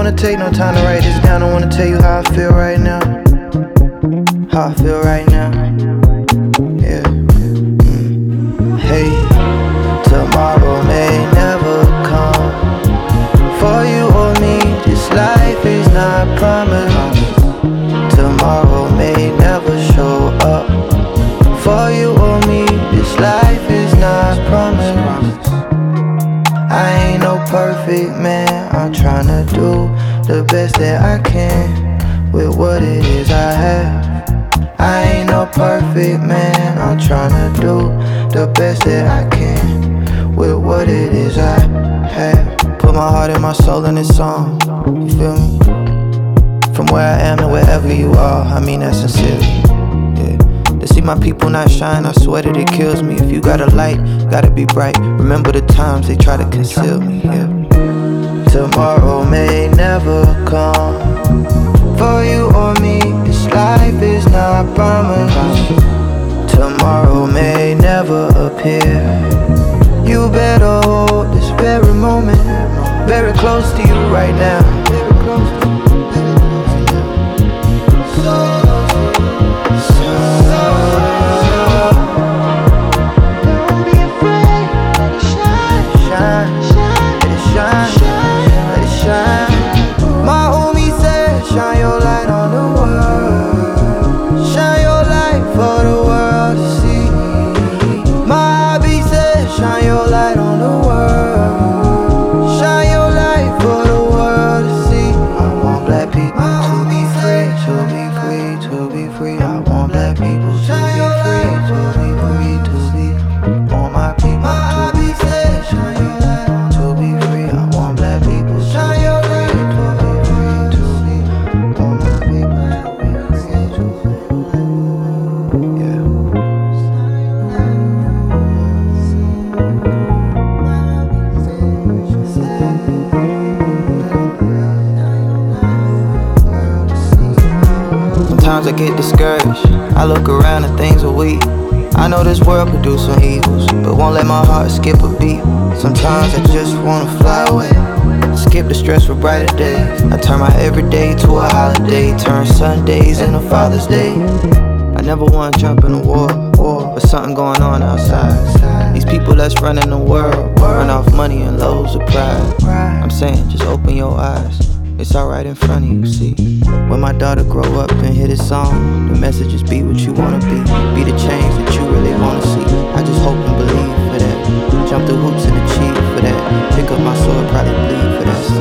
wanna take no time to write this down. I wanna tell you how I feel right now. How I feel right now. Yeah. Hey, tomorrow may never come. For you or me, this life is not promised. Tomorrow may never show up. For you or me, this life is not promised. I ain't no perfect man, I'm tryna do the best that I can with what it is I have. I ain't no perfect man, I'm tryna do the best that I can with what it is I have. Put my heart and my soul in this song, you feel me? From where I am to wherever you are, I mean that sincerely. Yeah. To see my people not shine, I swear that it kills me. If you got a light, gotta be bright. Remember the times they try to conceal me, yeah. Tomorrow may never come. For you or me, this life is not promised. Tomorrow may never appear. You better hold this very moment very close to you right now. Shine your light on the world. Shine your light for the world to see. My hobby says shine your light on the world. Shine your light for the world to see. I want black people to be free, to be free, to be free. I want black people to be free, to be free, to be. Want my people to be free, shine your light to be free. I want black people to shine your light. Sometimes I get discouraged, I look around and things are weak. I know this world producing evils, but won't let my heart skip a beat. Sometimes I just wanna fly away, skip the stress for brighter days. I turn my everyday to a holiday, turn Sundays into Father's Day. I never wanna jump in a war, but something going on outside. These people that's running the world run off money and loads of pride. I'm saying just open your eyes, it's alright in front of you, see. When my daughter grow up and hear this song, the message is be what you wanna be the change that you really wanna see. I just hope and believe for that. Jump the hoops and achieve for that. Pick up my sword, probably bleed for that.